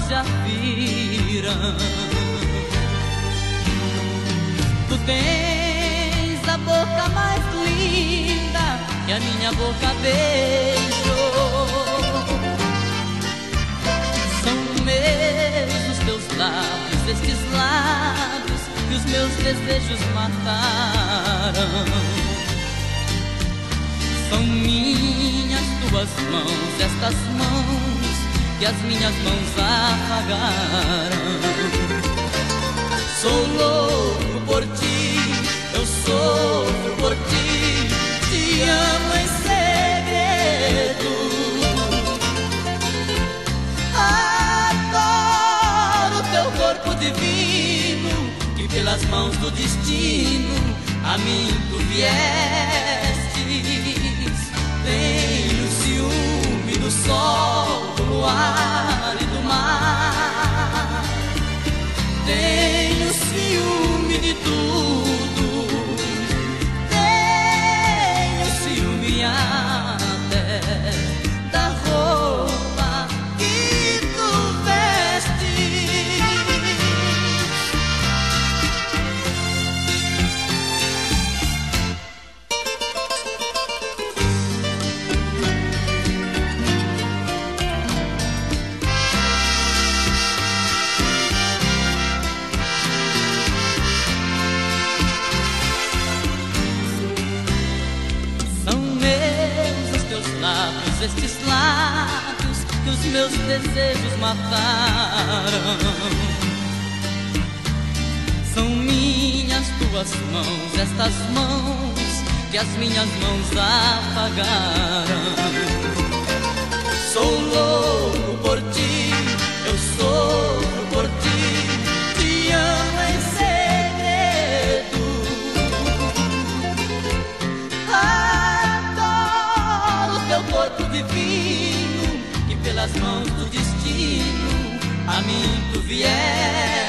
afirão. Tu tens a boca mais linda que a minha boca beijou. São meus os teus lábios, estes lábios que os meus desejos mataram. São minhas tuas mãos, estas mãos que as minhas mãos apagaram. Sou louco por ti, eu sofro por ti, te amo em segredo. Adoro teu corpo divino, que pelas mãos do destino a mim tu viestes. Tenho ciúme do sol, do luar e do mar. Tenho ciúme de tudo. Tenho ciúme até da roupa que tu vestes. Estes lábios que os meus desejos mataram. São minhas tuas mãos, estas mãos que as minhas mãos apagaram. Sou louco por ti, eu sofro por ti, te amo em segredo. Teu corpo divino, que pelas mãos do destino a mim tu vieste.